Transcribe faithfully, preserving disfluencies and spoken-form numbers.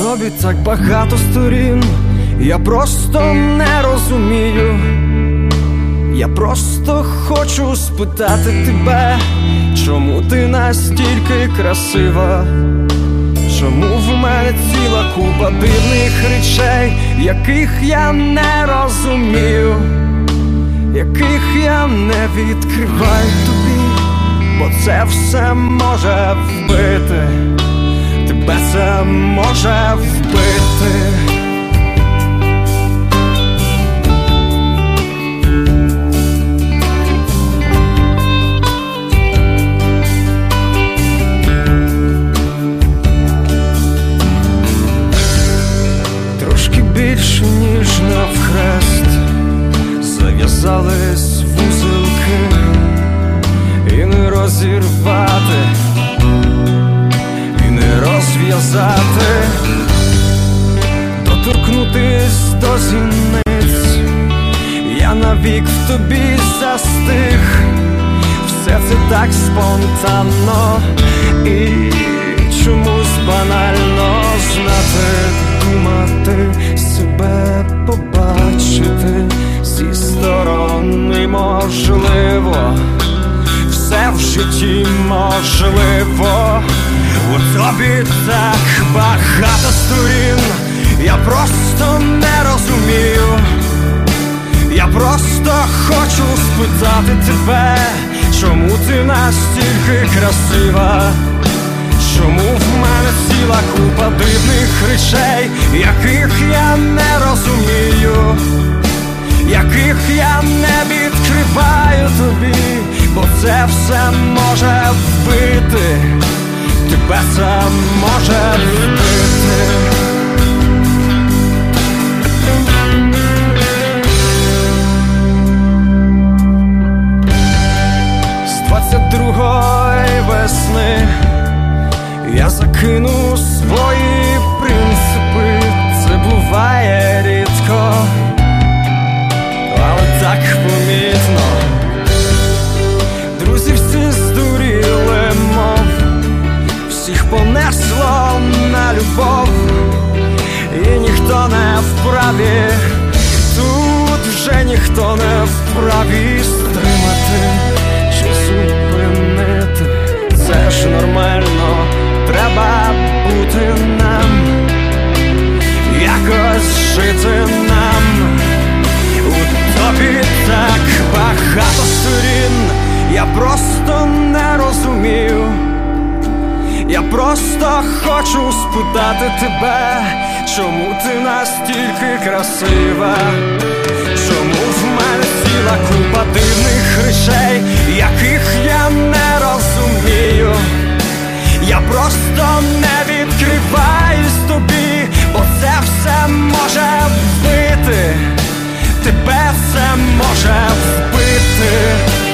тобі так багато сторін, я просто не розумію. Я просто хочу спитати тебе, чому ти настільки красива? Чому в мене ціла купа дивних речей, яких я не розумію, яких я не відкриваю тобі, бо це все може вбити, тебе це може вбити. Більше ніж навхрест зав'язались вузелки, і не розірвати, і не розв'язати, доторкнутись до зіниць. Я навік в тобі застиг, все це так спонтанно і чомусь банально. Знати, думати, себе побачити зі сторони можливо, все в житті можливо. У тобі так багато сторін, я просто не розумію. Я просто хочу спитати тебе, чому ти настільки красива? Чому в мене ціла купа дивних речей, яких я не розумію, яких я не відкриваю тобі, бо це все може вбити, тебе це може вбити. З двадцять другої весни я закину свої принципи, це буває рідко, але так помітно. Друзі всі здуріли, мов всіх понесло на любов, і ніхто не вправі, тут вже ніхто не вправі стримати чи зупинити, це ж нормально. Треба бути нам, якось жити нам. У тобі так багато сторін, я просто не розумію. Я просто хочу спитати тебе, чому ти настільки красива? Чому в мене ціла купа дивних речей, яких я не розумію? Я просто не відкриваюсь тобі, бо це все може вбити, тебе це може вбити.